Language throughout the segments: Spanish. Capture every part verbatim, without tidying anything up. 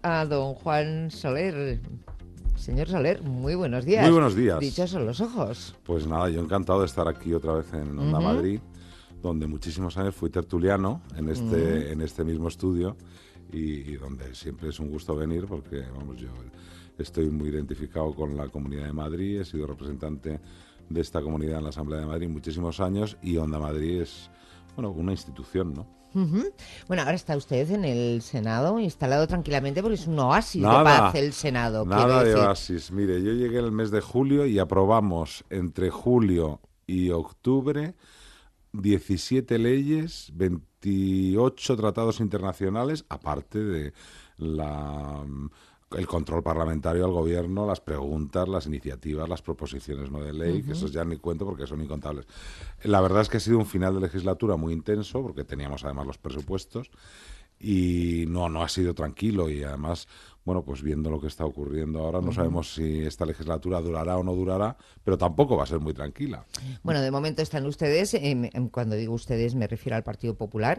a don Juan Soler. Señor Soler, muy buenos días. Muy buenos días. Dichos son los ojos. Pues nada, yo encantado de estar aquí otra vez en Onda uh-huh. Madrid, donde muchísimos años fui tertuliano en este, uh-huh. en este mismo estudio y, y donde siempre es un gusto venir porque, vamos, yo estoy muy identificado con la Comunidad de Madrid, he sido representante de esta comunidad en la Asamblea de Madrid muchísimos años y Onda Madrid es, bueno, una institución, ¿no? Uh-huh. Bueno, ahora está usted en el Senado instalado tranquilamente porque es un oasis nada, de paz el Senado. Nada de oasis. Mire, yo llegué el mes de julio y aprobamos entre julio y octubre diecisiete leyes, veintiocho tratados internacionales, aparte de la... el control parlamentario al gobierno, las preguntas, las iniciativas, las proposiciones no de ley, uh-huh. que esos ya ni cuento porque son incontables. La verdad es que ha sido un final de legislatura muy intenso, porque teníamos además los presupuestos, y no, no ha sido tranquilo, y además, bueno, pues viendo lo que está ocurriendo ahora, no uh-huh. sabemos si esta legislatura durará o no durará, pero tampoco va a ser muy tranquila. Bueno, de momento están ustedes, eh, cuando digo ustedes me refiero al Partido Popular,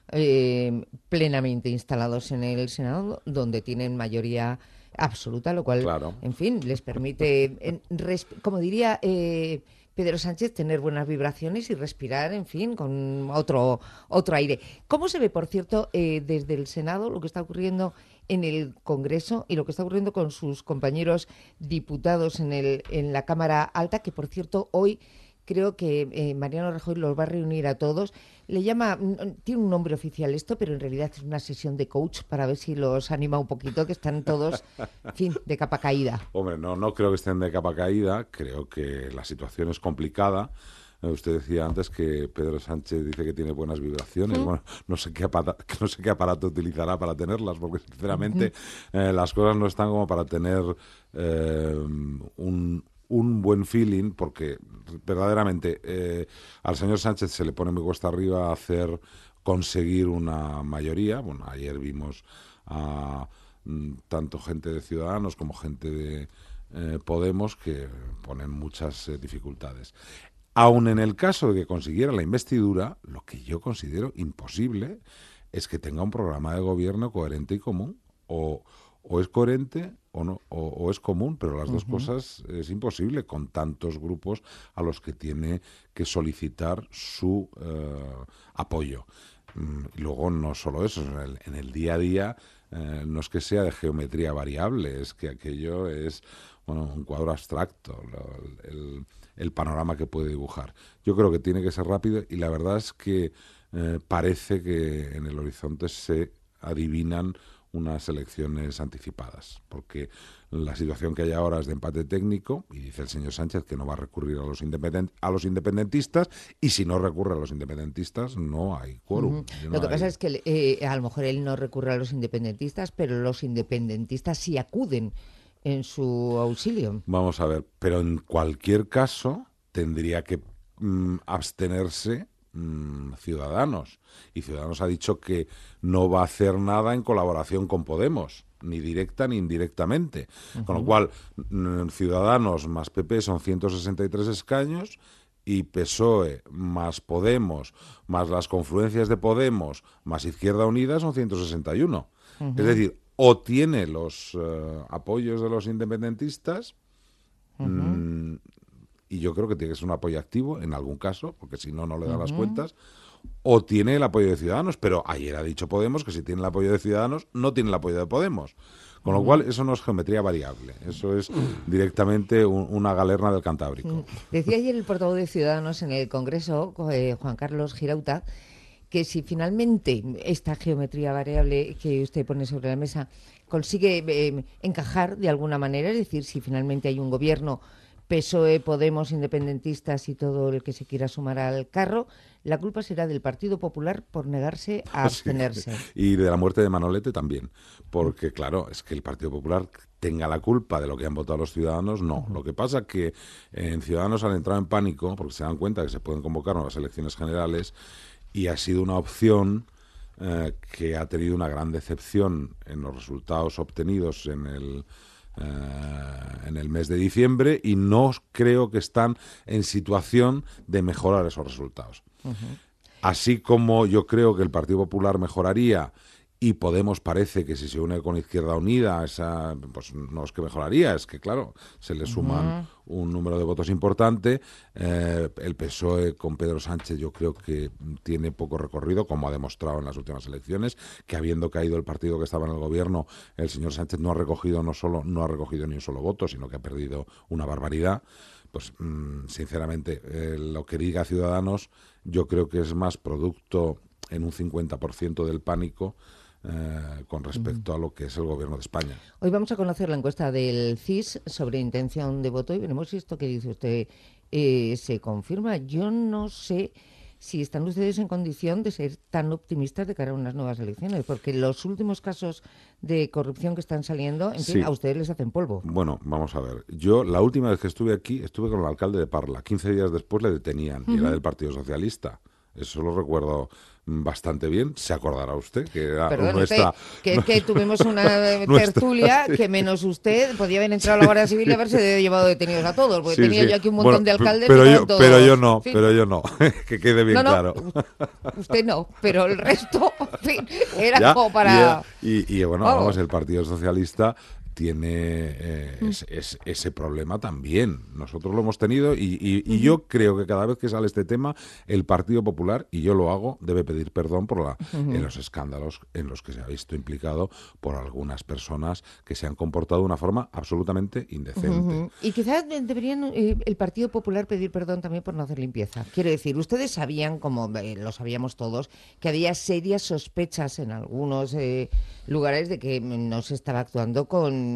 Eh, plenamente instalados en el Senado, donde tienen mayoría absoluta, lo cual, claro. en fin, les permite, en, res, como diría eh, Pedro Sánchez, tener buenas vibraciones y respirar, en fin, con otro, otro aire. ¿Cómo se ve, por cierto, eh, desde el Senado lo que está ocurriendo en el Congreso y lo que está ocurriendo con sus compañeros diputados en, el, en la Cámara Alta, que, por cierto, hoy... Creo que eh, Mariano Rajoy los va a reunir a todos. Le llama, tiene un nombre oficial esto, pero en realidad es una sesión de coach para ver si los anima un poquito, que están todos, en fin, de capa caída. Hombre, no, no creo que estén de capa caída. Creo que la situación es complicada. Usted decía antes que Pedro Sánchez dice que tiene buenas vibraciones. ¿Mm? Bueno, no sé qué aparato, no sé qué aparato utilizará para tenerlas, porque sinceramente uh-huh. eh, las cosas no están como para tener eh, un... un buen feeling, porque verdaderamente eh, al señor Sánchez se le pone muy cuesta arriba hacer conseguir una mayoría. Bueno, ayer vimos a mm, tanto gente de Ciudadanos como gente de eh, Podemos que ponen muchas eh, dificultades. Aun en el caso de que consiguiera la investidura, lo que yo considero imposible es que tenga un programa de gobierno coherente y común, o o es coherente o no, o, o es común, pero las uh-huh. dos cosas es imposible con tantos grupos a los que tiene que solicitar su uh, apoyo. Y luego no solo eso, en el, en el día a día eh, no es que sea de geometría variable, es que aquello es, bueno, un cuadro abstracto, lo, el, el panorama que puede dibujar. Yo creo que tiene que ser rápido y la verdad es que eh, parece que en el horizonte se adivinan unas elecciones anticipadas, porque la situación que hay ahora es de empate técnico y dice el señor Sánchez que no va a recurrir a los, independent, a los independentistas, y si no recurre a los independentistas no hay quórum. Uh-huh. No lo que hay... pasa es que eh, a lo mejor él no recurre a los independentistas, pero los independentistas sí acuden en su auxilio. Vamos a ver, pero en cualquier caso tendría que mm, abstenerse Ciudadanos, y Ciudadanos ha dicho que no va a hacer nada en colaboración con Podemos, ni directa ni indirectamente, uh-huh. con lo cual Ciudadanos más P P son ciento sesenta y tres escaños y P S O E más Podemos más las confluencias de Podemos más Izquierda Unida son ciento sesenta y uno. Uh-huh. Es decir, o tiene los uh, apoyos de los independentistas, uh-huh. mmm, y yo creo que tiene que ser un apoyo activo en algún caso, porque si no, no le dan uh-huh. las cuentas, o tiene el apoyo de Ciudadanos, pero ayer ha dicho Podemos que si tiene el apoyo de Ciudadanos, no tiene el apoyo de Podemos. Con uh-huh. lo cual, eso no es geometría variable, eso es directamente un, una galerna del Cantábrico. Uh-huh. Decía ayer el portavoz de Ciudadanos en el Congreso, eh, Juan Carlos Girauta, que si finalmente esta geometría variable que usted pone sobre la mesa consigue eh, encajar de alguna manera, es decir, si finalmente hay un gobierno P S O E, Podemos, independentistas y todo el que se quiera sumar al carro, la culpa será del Partido Popular por negarse a abstenerse. Sí, y de la muerte de Manolete también, porque claro, es que el Partido Popular tenga la culpa de lo que han votado los ciudadanos, no. Uh-huh. Lo que pasa es que en Ciudadanos han entrado en pánico porque se dan cuenta que se pueden convocar nuevas elecciones generales y ha sido una opción eh, que ha tenido una gran decepción en los resultados obtenidos en el... Uh, en el mes de diciembre, y no creo que están en situación de mejorar esos resultados. Uh-huh. Así como yo creo que el Partido Popular mejoraría y Podemos parece que si se une con Izquierda Unida, esa, pues no es que mejoraría, es que claro, se le suman uh-huh. un número de votos importante. Eh, el P S O E con Pedro Sánchez yo creo que tiene poco recorrido, como ha demostrado en las últimas elecciones, que habiendo caído el partido que estaba en el gobierno, el señor Sánchez no ha recogido no solo no ha recogido ni un solo voto, sino que ha perdido una barbaridad. Pues mmm, sinceramente, eh, lo que diga Ciudadanos yo creo que es más producto en un cincuenta por ciento del pánico Eh, con respecto uh-huh. a lo que es el gobierno de España. Hoy vamos a conocer la encuesta del C I S sobre intención de voto y veremos si esto que dice usted eh, se confirma. Yo no sé si están ustedes en condición de ser tan optimistas de cara a unas nuevas elecciones, porque los últimos casos de corrupción que están saliendo, en sí. fin, a ustedes les hacen polvo. Bueno, vamos a ver. Yo la última vez que estuve aquí, estuve con el alcalde de Parla. quince días después le detenían uh-huh. y era del Partido Socialista. Eso lo recuerdo bastante bien. Se acordará usted que era Perdón, nuestra... Usted, que es que tuvimos una tertulia nuestra, que menos usted podía haber entrado a la Guardia Civil y haberse llevado detenidos a todos, porque sí, tenía sí. yo aquí un montón bueno, de alcaldes pero y yo, todos. Pero yo no, en fin. pero yo no, que quede bien no, no, claro. Usted no, pero el resto, en fin, era ¿Ya? como para... Y, y, y bueno, oh. vamos, el Partido Socialista tiene eh, mm. es, es, ese problema también. Nosotros lo hemos tenido y, y, y uh-huh. yo creo que cada vez que sale este tema, el Partido Popular, y yo lo hago, debe pedir perdón por la, uh-huh. en los escándalos en los que se ha visto implicado por algunas personas que se han comportado de una forma absolutamente indecente. Uh-huh. Y quizás deberían eh, el Partido Popular pedir perdón también por no hacer limpieza. Quiero decir, ustedes sabían, como eh, lo sabíamos todos, que había serias sospechas en algunos eh, lugares de que no se estaba actuando con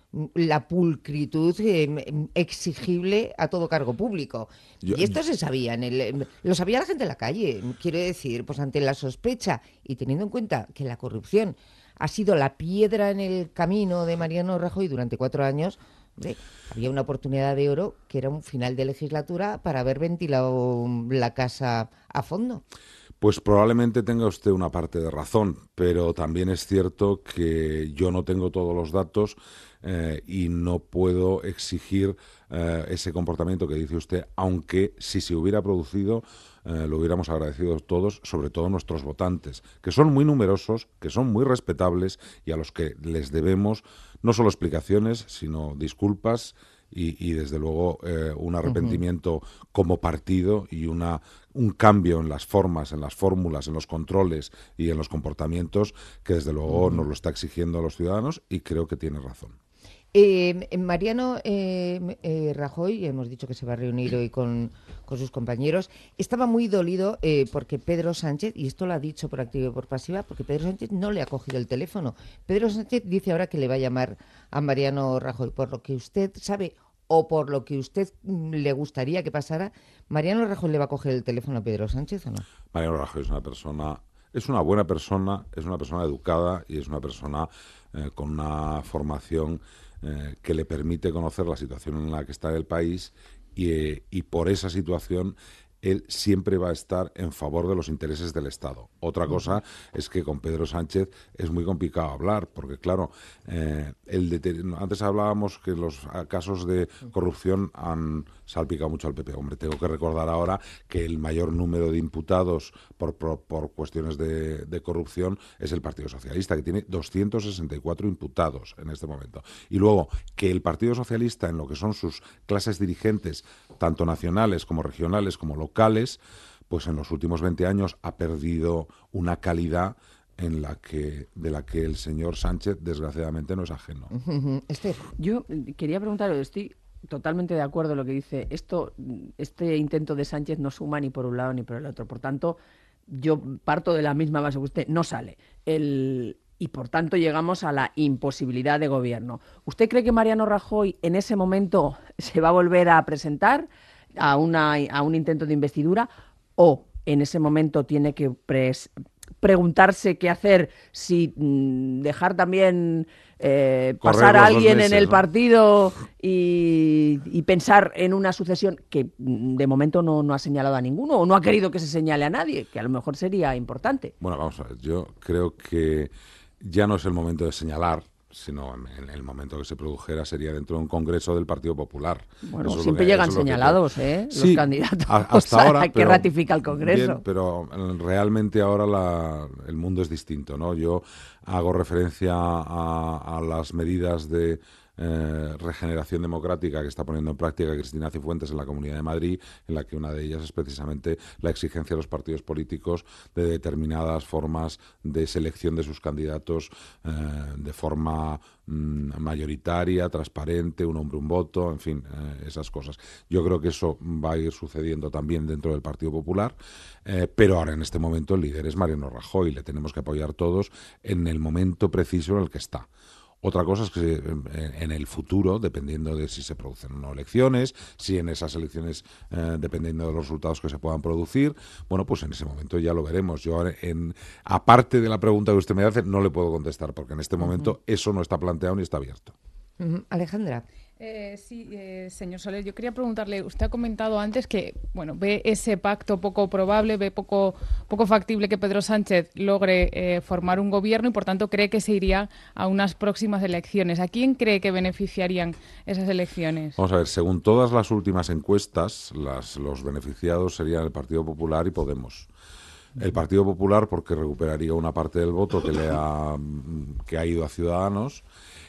la pulcritud eh, exigible a todo cargo público. Yo, y esto se sabía, en el, lo sabía la gente en la calle. Quiero decir, pues ante la sospecha y teniendo en cuenta que la corrupción ha sido la piedra en el camino de Mariano Rajoy durante cuatro años, hombre, había una oportunidad de oro que era un final de legislatura para haber ventilado la casa a fondo. Pues probablemente tenga usted una parte de razón, pero también es cierto que yo no tengo todos los datos eh, y no puedo exigir eh, ese comportamiento que dice usted, aunque si se hubiera producido eh, lo hubiéramos agradecido todos, sobre todo nuestros votantes, que son muy numerosos, que son muy respetables y a los que les debemos no solo explicaciones, sino disculpas y, y desde luego eh, un arrepentimiento uh-huh. como partido y una un cambio en las formas, en las fórmulas, en los controles y en los comportamientos que desde luego uh-huh. nos lo está exigiendo a los ciudadanos y creo que tiene razón. Eh, Mariano eh, eh, Rajoy, hemos dicho que se va a reunir hoy con, con sus compañeros, estaba muy dolido eh, porque Pedro Sánchez, y esto lo ha dicho por activa y por pasiva, porque Pedro Sánchez no le ha cogido el teléfono. Pedro Sánchez dice ahora que le va a llamar a Mariano Rajoy, por lo que usted sabe o por lo que usted le gustaría que pasara, ¿Mariano Rajoy le va a coger el teléfono a Pedro Sánchez o no? Mariano Rajoy es una persona, es una buena persona, es una persona educada y es una persona eh, con una formación eh, que le permite conocer la situación en la que está el país y, eh, y por esa situación él siempre va a estar en favor de los intereses del Estado. Otra cosa es que con Pedro Sánchez es muy complicado hablar, porque claro, eh, el de, antes hablábamos que los casos de corrupción han salpicado mucho al P P. Hombre, tengo que recordar ahora que el mayor número de imputados por, por, por cuestiones de, de corrupción es el Partido Socialista, que tiene doscientos sesenta y cuatro imputados en este momento. Y luego, que el Partido Socialista, en lo que son sus clases dirigentes, tanto nacionales como regionales como locales, pues en los últimos veinte años ha perdido una calidad en la que de la que el señor Sánchez desgraciadamente no es ajeno. Uh-huh. Esther, yo quería preguntar, estoy totalmente de acuerdo en lo que dice. Esto, este intento de Sánchez no suma ni por un lado ni por el otro. Por tanto, yo parto de la misma base que usted, no sale. El, y por tanto llegamos a la imposibilidad de gobierno. ¿Usted cree que Mariano Rajoy en ese momento se va a volver a presentar a, una, a un intento de investidura o en ese momento tiene que pres, preguntarse qué hacer, si mmm, dejar también eh, pasar a alguien meses, en el ¿no? partido y, y pensar en una sucesión que de momento no, no ha señalado a ninguno o no ha querido que se señale a nadie, que a lo mejor sería importante? Bueno, vamos a ver, yo creo que ya no es el momento de señalar, sino en el momento que se produjera sería dentro de un congreso del Partido Popular. Bueno, Eso siempre que, llegan señalados, ¿eh? Los sí, candidatos. A, hasta ahora, que pero, ratifica el Congreso. Bien, pero realmente ahora la, el mundo es distinto, ¿no? Yo hago referencia a, a las medidas de Eh, regeneración democrática que está poniendo en práctica Cristina Cifuentes en la Comunidad de Madrid, en la que una de ellas es precisamente la exigencia de los partidos políticos de determinadas formas de selección de sus candidatos eh, de forma mm, mayoritaria, transparente, un hombre, un voto, en fin, eh, esas cosas. Yo creo que eso va a ir sucediendo también dentro del Partido Popular, eh, pero ahora en este momento el líder es Mariano Rajoy, le tenemos que apoyar todos en el momento preciso en el que está. Otra cosa es que en el futuro, dependiendo de si se producen o no elecciones, si en esas elecciones, eh, dependiendo de los resultados que se puedan producir, bueno, pues en ese momento ya lo veremos. Yo, en, aparte de la pregunta que usted me hace, no le puedo contestar, porque en este momento uh-huh. eso no está planteado ni está abierto. Uh-huh. Alejandra. Eh, sí, eh, señor Soler, yo quería preguntarle, usted ha comentado antes que, bueno, ve ese pacto poco probable, ve poco, poco factible que Pedro Sánchez logre eh, formar un gobierno y, por tanto, cree que se iría a unas próximas elecciones. ¿A quién cree que beneficiarían esas elecciones? Vamos a ver, según todas las últimas encuestas, las, los beneficiados serían el Partido Popular y Podemos. El Partido Popular porque recuperaría una parte del voto que, le ha, que ha ido a Ciudadanos,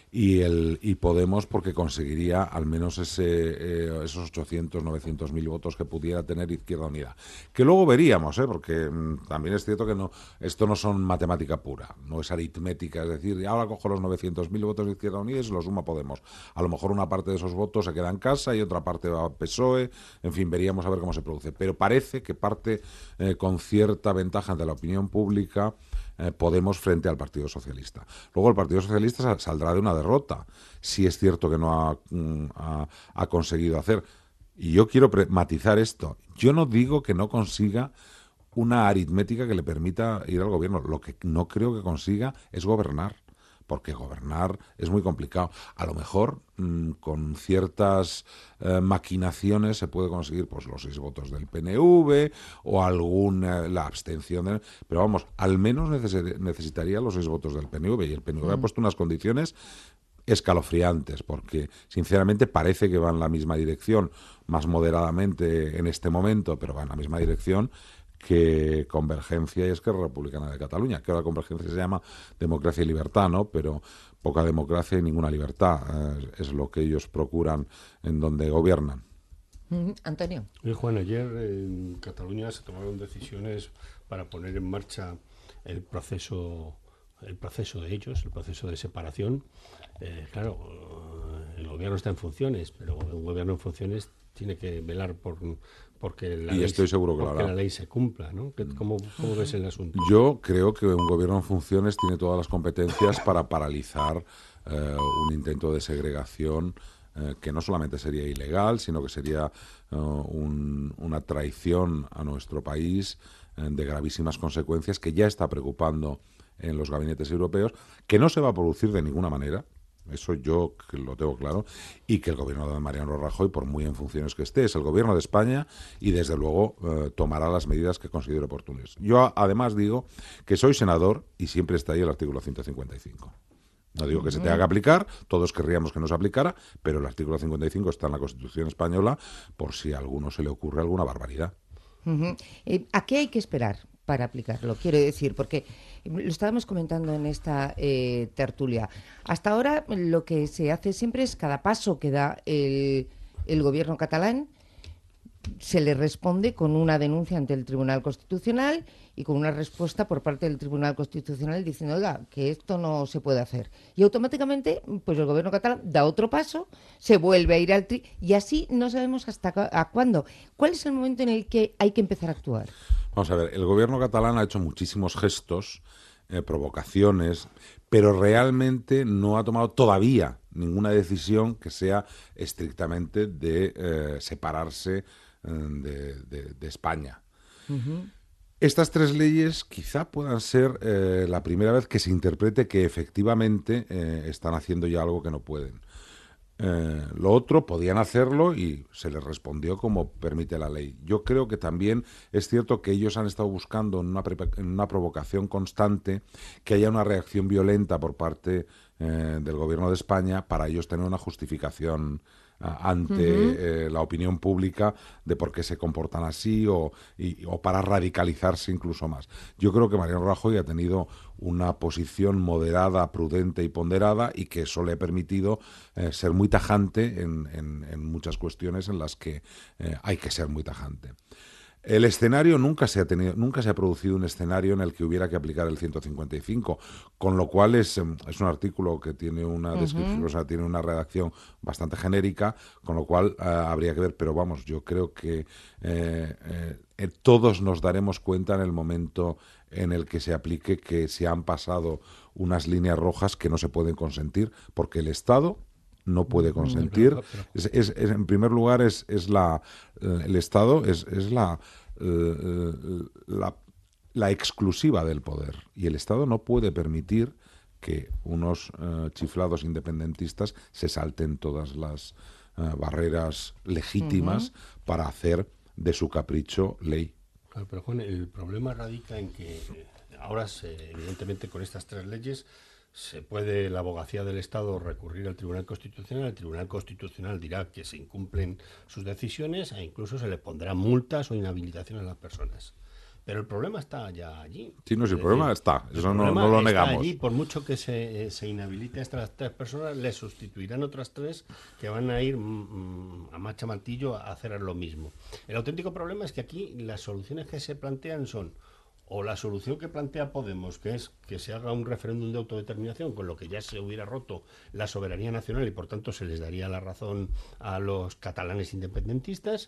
y el y Podemos porque conseguiría al menos ese eh, esos ochocientos, novecientos mil votos que pudiera tener Izquierda Unida. Que luego veríamos, ¿eh? Porque mm, también es cierto que no esto no son matemática pura, no es aritmética, es decir, ahora cojo los novecientos mil votos de Izquierda Unida y se los suma Podemos. A lo mejor una parte de esos votos se queda en casa y otra parte va a P S O E, en fin, veríamos a ver cómo se produce. Pero parece que parte eh, con cierta ventaja ante la opinión pública eh, Podemos frente al Partido Socialista. Luego el Partido Socialista saldrá de una derrota, si es cierto que no ha, ha, ha conseguido hacer. Y yo quiero matizar esto. Yo no digo que no consiga una aritmética que le permita ir al gobierno. Lo que no creo que consiga es gobernar, porque gobernar es muy complicado. A lo mejor mmm, con ciertas eh, maquinaciones se puede conseguir pues los seis votos del P N V o alguna la abstención, de, pero vamos, al menos neces- necesitaría los seis votos del P N V, y el P N V mm. ha puesto unas condiciones escalofriantes, porque sinceramente parece que va en la misma dirección, más moderadamente en este momento, pero va en la misma dirección que Convergencia y Esquerra Republicana de Cataluña, que ahora Convergencia se llama Democracia y Libertad, ¿no? Pero poca democracia y ninguna libertad eh, es lo que ellos procuran en donde gobiernan. Mm, Antonio. Eh, Juan, ayer en Cataluña se tomaron decisiones para poner en marcha el proceso, el proceso de ellos, el proceso de separación. Eh, claro, el gobierno está en funciones, pero un gobierno en funciones tiene que velar por porque la, y ley, estoy seguro que porque la, la ley se cumpla, ¿no? ¿Cómo, cómo ves el asunto? Yo creo que un gobierno en funciones tiene todas las competencias para paralizar eh, un intento de segregación eh, que no solamente sería ilegal, sino que sería uh, un, una traición a nuestro país eh, de gravísimas consecuencias que ya está preocupando en los gabinetes europeos, que no se va a producir de ninguna manera. Eso yo que lo tengo claro, y que el gobierno de Mariano Rajoy, por muy en funciones que esté, es el gobierno de España y desde luego eh, tomará las medidas que considere oportunas. Yo además digo que soy senador y siempre está ahí el artículo ciento cincuenta y cinco. No digo que se tenga que aplicar, todos querríamos que no se aplicara, pero el artículo cincuenta y cinco está en la Constitución española por si a alguno se le ocurre alguna barbaridad. Uh-huh. Eh, ¿A qué hay que esperar para aplicarlo? Quiero decir, porque lo estábamos comentando en esta eh, tertulia. Hasta ahora lo que se hace siempre es cada paso que da el, el gobierno catalán, se le responde con una denuncia ante el Tribunal Constitucional y con una respuesta por parte del Tribunal Constitucional diciendo, oiga, que esto no se puede hacer. Y automáticamente, pues el gobierno catalán da otro paso, se vuelve a ir al tri y así no sabemos hasta a cuándo. ¿Cuál es el momento en el que hay que empezar a actuar? Vamos a ver, el gobierno catalán ha hecho muchísimos gestos, eh, provocaciones, pero realmente no ha tomado todavía ninguna decisión que sea estrictamente de eh, separarse eh, de, de, de España. Uh-huh. Estas tres leyes quizá puedan ser eh, la primera vez que se interprete que efectivamente eh, están haciendo ya algo que no pueden. Eh, lo otro podían hacerlo y se les respondió como permite la ley. Yo creo que también es cierto que ellos han estado buscando en una, en una provocación constante que haya una reacción violenta por parte eh, del gobierno de España para ellos tener una justificación ante Uh-huh. eh, la opinión pública de por qué se comportan así o, y, o para radicalizarse incluso más. Yo creo que Mariano Rajoy ha tenido una posición moderada, prudente y ponderada y que eso le ha permitido eh, ser muy tajante en, en, en muchas cuestiones en las que eh, hay que ser muy tajante. El escenario nunca se ha tenido, nunca se ha producido un escenario en el que hubiera que aplicar el ciento cincuenta y cinco, con lo cual es, es un artículo que tiene una descripción, uh-huh. o sea, tiene una redacción bastante genérica, con lo cual uh, habría que ver, pero vamos, yo creo que eh, eh, todos nos daremos cuenta en el momento en el que se aplique que se han pasado unas líneas rojas que no se pueden consentir, porque el Estado no puede consentir. Es, es, es, en primer lugar, es, es la el Estado es, es la, la, la exclusiva del poder. Y el Estado no puede permitir que unos uh, chiflados independentistas se salten todas las uh, barreras legítimas uh-huh. para hacer de su capricho ley. Claro, pero Juan, el problema radica en que ahora, se, evidentemente, con estas tres leyes se puede la abogacía del Estado recurrir al Tribunal Constitucional. El Tribunal Constitucional dirá que se incumplen sus decisiones e incluso se le pondrán multas o inhabilitación a las personas. Pero el problema está ya allí. Sí, no, si el decir, problema está, eso el no, problema no lo está negamos. Allí, por mucho que se, se inhabilite a estas tres personas, le sustituirán otras tres que van a ir mm, a marcha martillo a hacer lo mismo. El auténtico problema es que aquí las soluciones que se plantean son o la solución que plantea Podemos, que es que se haga un referéndum de autodeterminación, con lo que ya se hubiera roto la soberanía nacional y por tanto se les daría la razón a los catalanes independentistas,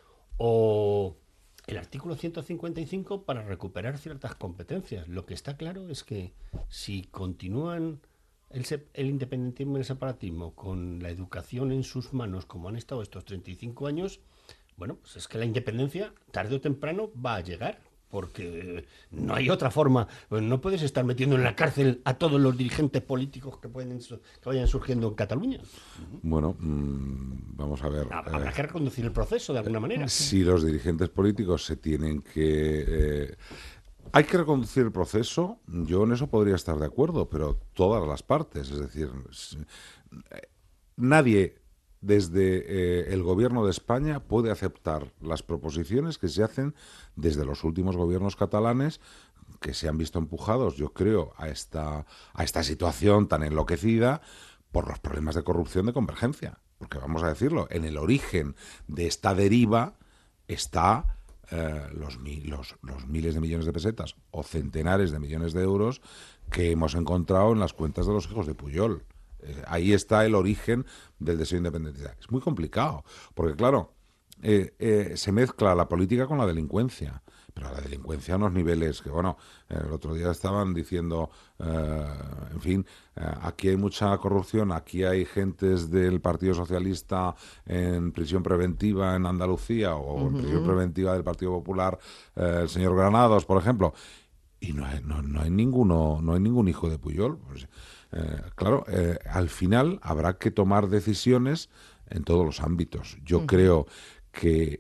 o el artículo ciento cincuenta y cinco para recuperar ciertas competencias. Lo que está claro es que si continúan el, se- el independentismo y el separatismo con la educación en sus manos como han estado estos treinta y cinco años, bueno, pues es que la independencia tarde o temprano va a llegar. Porque no hay otra forma. No puedes estar metiendo en la cárcel a todos los dirigentes políticos que pueden que vayan surgiendo en Cataluña. Bueno, mmm, vamos a ver. Habrá eh, que reconducir el proceso de alguna manera. Si los dirigentes políticos se tienen que... Eh, hay que reconducir el proceso, yo en eso podría estar de acuerdo, pero todas las partes. Es decir, si, eh, nadie... desde eh, el gobierno de España puede aceptar las proposiciones que se hacen desde los últimos gobiernos catalanes que se han visto empujados, yo creo, a esta, a esta situación tan enloquecida por los problemas de corrupción de Convergencia. Porque vamos a decirlo, en el origen de esta deriva está eh, los, los, los miles de millones de pesetas o centenares de millones de euros que hemos encontrado en las cuentas de los hijos de Pujol. Ahí está el origen del deseo independentista. Es muy complicado, porque claro, eh, eh, se mezcla la política con la delincuencia, pero la delincuencia a unos niveles que, bueno, eh, el otro día estaban diciendo, eh, en fin, eh, aquí hay mucha corrupción, aquí hay gentes del Partido Socialista en prisión preventiva en Andalucía o uh-huh. en prisión preventiva del Partido Popular, eh, el señor Granados, por ejemplo, y no hay, no, no hay ninguno, no hay ningún hijo de Pujol. Pues, Eh, claro, eh, al final habrá que tomar decisiones en todos los ámbitos. Yo uh-huh. creo que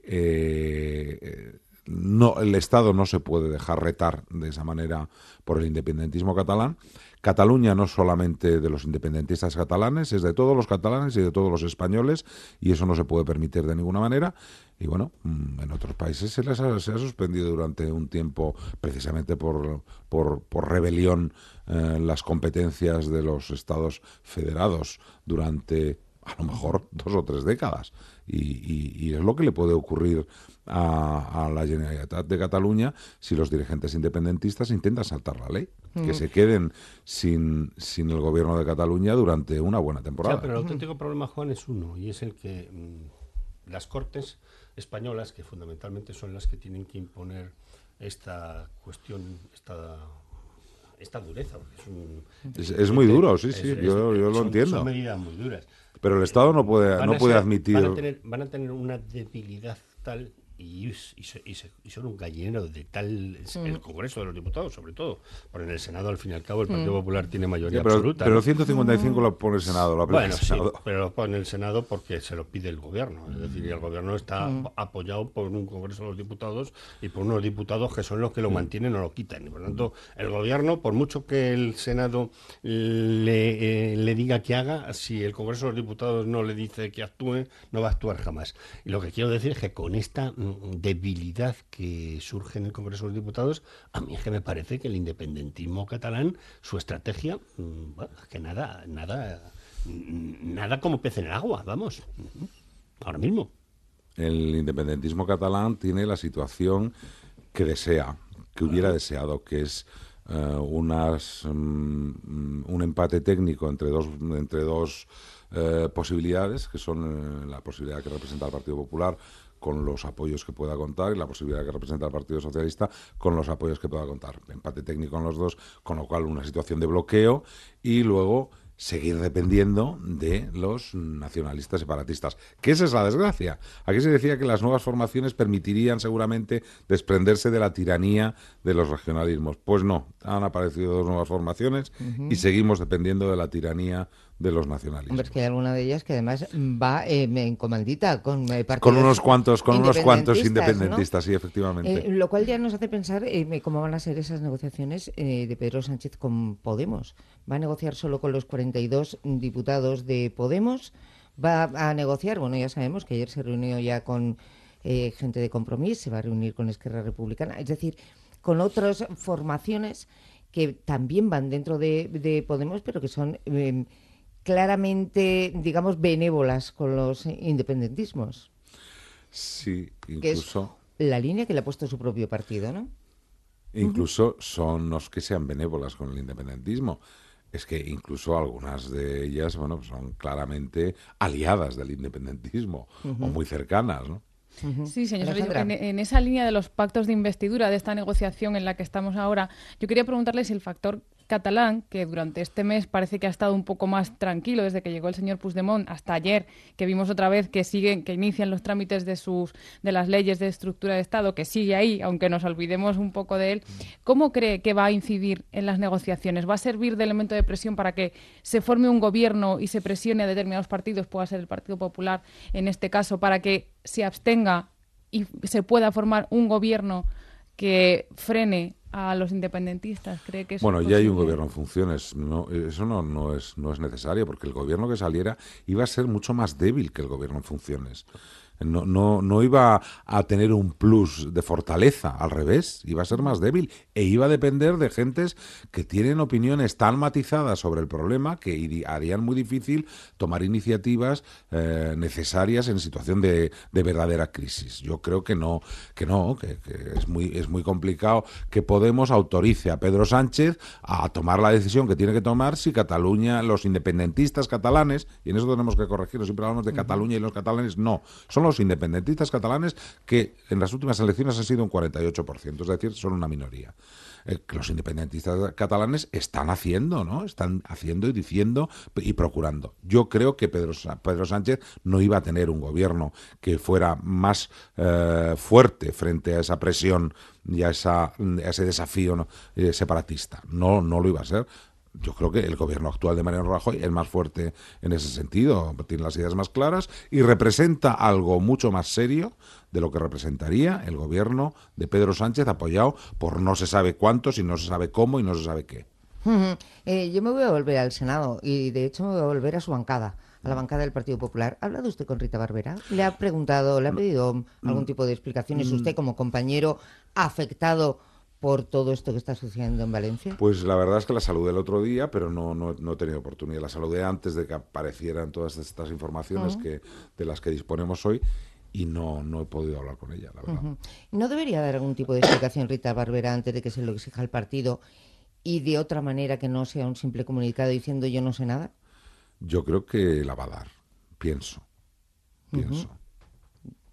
eh, no, el Estado no se puede dejar retar de esa manera por el independentismo catalán. Cataluña no solamente de los independentistas catalanes, es de todos los catalanes y de todos los españoles, y eso no se puede permitir de ninguna manera. Y bueno, en otros países se les ha, se ha suspendido durante un tiempo, precisamente por, por, por rebelión, eh, las competencias de los estados federados durante a lo mejor dos o tres décadas. Y, y, y es lo que le puede ocurrir a, a la Generalitat de Cataluña si los dirigentes independentistas intentan saltar la ley, mm. que se queden sin, sin el gobierno de Cataluña durante una buena temporada. O sea, pero el auténtico mm. problema, Juan, es uno, y es el que mmm, las Cortes españolas, que fundamentalmente son las que tienen que imponer esta cuestión, esta... esta dureza. Porque es, un, es, es muy duro, sí, sí, es, yo, es, yo lo son, entiendo. Son medidas muy duras. Pero el Estado no puede, no puede ser, admitir... Van a, tener, van a tener una debilidad tal y, y, y, y son un gallinero de tal... Mm. El Congreso de los Diputados, sobre todo. Porque en el Senado, al fin y al cabo, el Partido mm. Popular tiene mayoría sí, pero, absoluta. Pero ¿no? ciento cincuenta y cinco mm. lo pone el Senado, lo aplica bueno, el Senado. Sí, pero lo pone el Senado porque se lo pide el Gobierno. Es decir, el Gobierno está mm. apoyado por un Congreso de los Diputados y por unos diputados que son los que lo mantienen o lo quitan. Y por lo tanto, el Gobierno, por mucho que el Senado le, eh, le diga que haga, si el Congreso de los Diputados no le dice que actúe, no va a actuar jamás. Y lo que quiero decir es que con esta mm, debilidad que surge en el Congreso de los Diputados, a mí es que me parece que el independentismo catalán, su estrategia, mmm, bueno, que nada, nada, nada como pez en el agua, vamos, ahora mismo. El independentismo catalán tiene la situación que desea, que hubiera deseado, que es uh, unas, um, un empate técnico entre dos, entre dos uh, posibilidades, que son uh, la posibilidad que representa el Partido Popular con los apoyos que pueda contar y la posibilidad que representa el Partido Socialista con los apoyos que pueda contar. Empate técnico en los dos, con lo cual una situación de bloqueo y luego seguir dependiendo de los nacionalistas separatistas. Que esa es la desgracia. Aquí se decía que las nuevas formaciones permitirían seguramente desprenderse de la tiranía de los regionalismos. Pues no, han aparecido dos nuevas formaciones uh-huh. y seguimos dependiendo de la tiranía de los nacionalismos. Hombre, es que hay alguna de ellas que además va eh, en comandita con eh, partidos con unos cuantos con unos cuantos independentistas, ¿no? Sí, efectivamente. Eh, lo cual ya nos hace pensar eh, cómo van a ser esas negociaciones eh, de Pedro Sánchez con Podemos. ¿Va a negociar solo con los cuarenta y dos diputados de Podemos? ¿Va a negociar? Bueno, ya sabemos que ayer se reunió ya con eh, gente de Compromís, se va a reunir con Esquerra Republicana, es decir, con otras formaciones que también van dentro de, de Podemos, pero que son eh, claramente, digamos, benévolas con los independentismos. Sí, incluso... Que es la línea que le ha puesto su propio partido, ¿no? Incluso uh-huh. son los que sean benévolas con el independentismo. Es que incluso algunas de ellas, bueno, son claramente aliadas del independentismo uh-huh. o muy cercanas, ¿no? Uh-huh. Sí, señor Solís, en, en esa línea de los pactos de investidura, de esta negociación en la que estamos ahora, yo quería preguntarle si el factor catalán, que durante este mes parece que ha estado un poco más tranquilo desde que llegó el señor Puigdemont hasta ayer, que vimos otra vez que siguen, que inician los trámites de sus de las leyes de estructura de Estado, que sigue ahí, aunque nos olvidemos un poco de él. ¿Cómo cree que va a incidir en las negociaciones? ¿Va a servir de elemento de presión para que se forme un gobierno y se presione a determinados partidos, pueda ser el Partido Popular en este caso, para que se abstenga y se pueda formar un gobierno que frene a los independentistas? ¿Cree que eso bueno, es ya hay un gobierno en funciones. No, eso no, no, es, no es necesario, porque el gobierno que saliera iba a ser mucho más débil que el gobierno en funciones. No, no, no iba a tener un plus de fortaleza, al revés, iba a ser más débil e iba a depender de gentes que tienen opiniones tan matizadas sobre el problema que harían muy difícil tomar iniciativas eh, necesarias en situación de, de verdadera crisis. Yo creo que no, que no, que, que es muy, es muy complicado que Podemos autorice a Pedro Sánchez a tomar la decisión que tiene que tomar si Cataluña, los independentistas catalanes, y en eso tenemos que corregirlo, siempre hablamos de Cataluña y los catalanes, no, son los independentistas catalanes que en las últimas elecciones han sido un cuarenta y ocho por ciento, es decir, son una minoría. Eh, que los independentistas catalanes están haciendo, ¿no? Están haciendo y diciendo y procurando. Yo creo que Pedro, Pedro Sánchez no iba a tener un gobierno que fuera más eh, fuerte frente a esa presión y a, esa, a ese desafío, ¿no? eh, separatista. No, no lo iba a ser. Yo creo que el gobierno actual de Mariano Rajoy es más fuerte en ese sentido, tiene las ideas más claras y representa algo mucho más serio de lo que representaría el gobierno de Pedro Sánchez apoyado por no se sabe cuántos y no se sabe cómo y no se sabe qué. Uh-huh. Eh, yo me voy a volver al Senado y de hecho me voy a volver a su bancada, a la bancada del Partido Popular. ¿Ha hablado usted con Rita Barberá? ¿Le ha preguntado, le ha pedido algún tipo de explicaciones usted como compañero afectado por todo esto que está sucediendo en Valencia? Pues la verdad es que la saludé el otro día, pero no, no, no he tenido oportunidad. La saludé antes de que aparecieran todas estas informaciones uh-huh. que, de las que disponemos hoy y no, no he podido hablar con ella, la verdad. Uh-huh. ¿No debería dar algún tipo de explicación Rita Barberá antes de que se lo exija el partido y de otra manera que no sea un simple comunicado diciendo yo no sé nada? Yo creo que la va a dar, pienso, pienso. Uh-huh.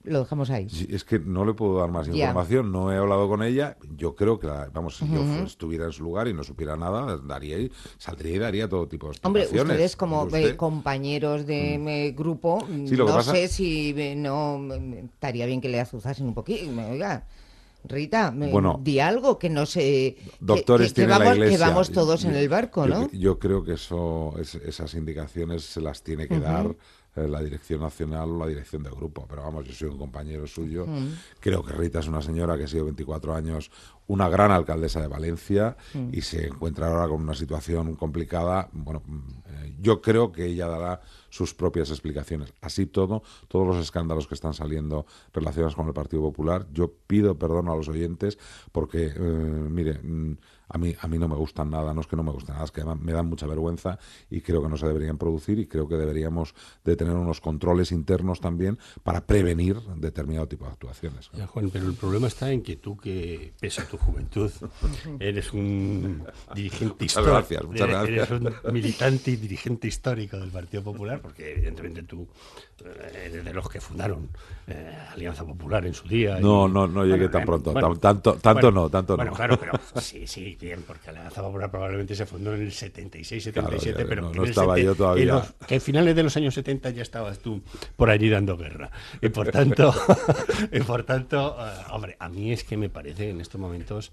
Lo dejamos ahí. Sí, es que no le puedo dar más Ya. información, no he hablado con ella. Yo creo que, la- vamos, si yo fu- estuviera en su lugar y no supiera nada, daría y, saldría y daría todo tipo de Hombre, explicaciones. ustedes como Usted- eh, compañeros de eh, grupo, Sí, lo que no pasa- sé si eh, no eh, estaría bien que le azuzasen un poquito. Oiga, Rita, me- Bueno, di algo que no sé. que- Doctores que, que tiene la vamos, Iglesia. que vamos todos Yo- en el barco, yo, ¿no? Yo creo que eso, es- esas indicaciones se las tiene que dar eh, la Dirección Nacional o la Dirección de Grupo. Pero vamos, yo soy un compañero suyo. Creo que Rita es una señora que ha sido veinticuatro años una gran alcaldesa de Valencia y se encuentra ahora con una situación complicada. Bueno, mm, eh, yo creo que ella dará sus propias explicaciones. Así todo, todos los escándalos que están saliendo relacionados con el Partido Popular, yo pido perdón a los oyentes porque, eh, mire, mm, a mí, a mí no me gustan nada, no es que no me gusten nada, es que además me dan mucha vergüenza y creo que no se deberían producir y creo que deberíamos de tener unos controles internos también para prevenir determinado tipo de actuaciones. Ya, Juan, pero el problema está en que tú, que pese a tu juventud, eres un dirigente Muchas histórico. gracias, muchas eres, gracias. eres un militante y dirigente histórico del Partido Popular, porque evidentemente tú eh, eres de los que fundaron eh, Alianza Popular en su día. No, y- no, no llegué bueno, tan eh, pronto, bueno, tan- tanto, tanto bueno, no, tanto bueno, no. claro, pero sí, sí, bien, porque la Alianza Popular probablemente se fundó en el setenta y seis, setenta y siete, Claro, ya, pero no- que no en el estaba sete- yo todavía. en los- que a finales de los años setenta ya estabas tú por allí dando guerra. Y por tanto, y por tanto eh, hombre, a mí es que me parece en estos momentos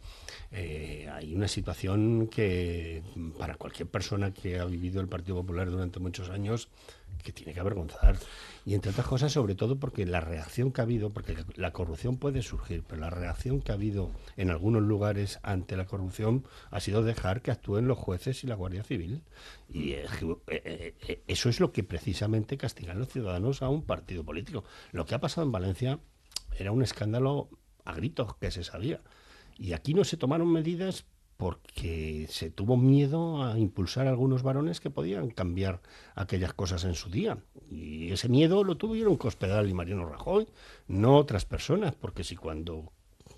eh, hay una situación que para cualquier persona que ha vivido el Partido Popular durante muchos años que tiene que avergonzar. Y entre otras cosas, sobre todo porque la reacción que ha habido, porque la corrupción puede surgir, pero la reacción que ha habido en algunos lugares ante la corrupción ha sido dejar que actúen los jueces y la Guardia Civil. Y eh, eh, eh, eso es lo que precisamente castigan los ciudadanos a un partido político. Lo que ha pasado en Valencia era un escándalo a gritos que se sabía. Y aquí no se tomaron medidas porque se tuvo miedo a impulsar a algunos varones que podían cambiar aquellas cosas en su día. Y ese miedo lo tuvieron Cospedal y Mariano Rajoy, no otras personas, porque si cuando